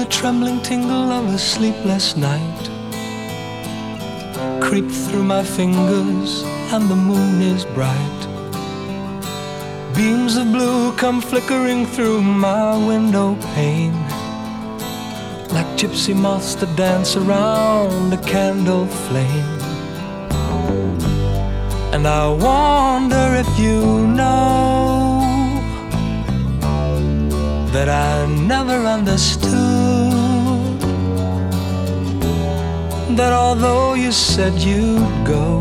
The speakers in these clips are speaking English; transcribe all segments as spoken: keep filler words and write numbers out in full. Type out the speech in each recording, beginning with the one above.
the trembling tingle of a sleepless night creep through my fingers, and the moon is bright. Beams of blue come flickering through my window pane, like gypsy moths that dance around a candle flame. And I wonder if you know that I never understood that although you said you'd go,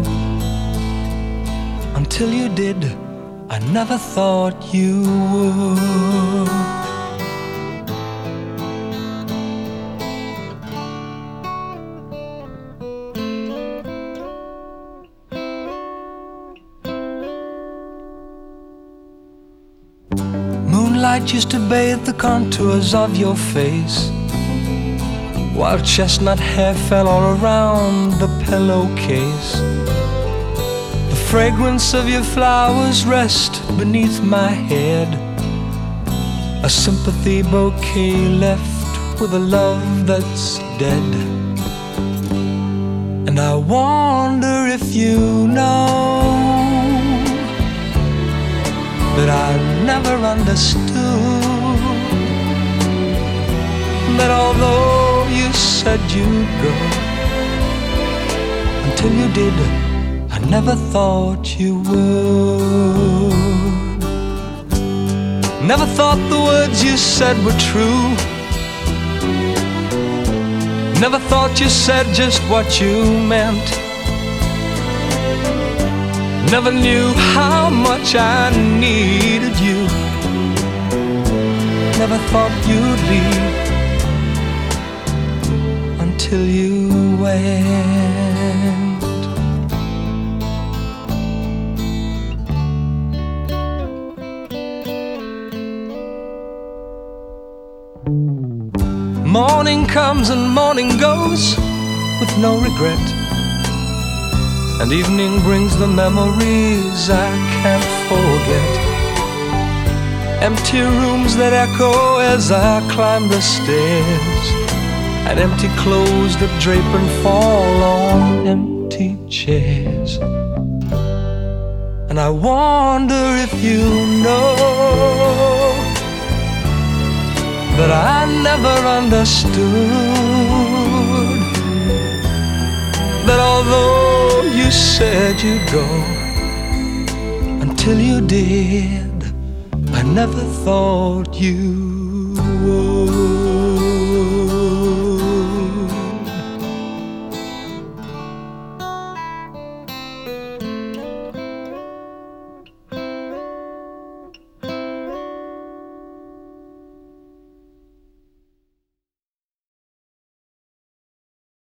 until you did, I never thought you would. Moonlight used to bathe the contours of your face, while chestnut hair fell all around the pillowcase. The fragrance of your flowers rest beneath my head, a sympathy bouquet left with a love that's dead. And I wonder if you know that I never understood that although you said you'd go, until you did, I never thought you would. Never thought the words you said were true. Never thought you said just what you meant. Never knew how much I needed you. Never thought you'd leave until you went. Morning comes and morning goes with no regret, and evening brings the memories I can't forget. Empty rooms that echo as I climb the stairs, and empty clothes that drape and fall on empty chairs. And I wonder if you know that I never understood that although you said you'd go, until you did, I never thought you would.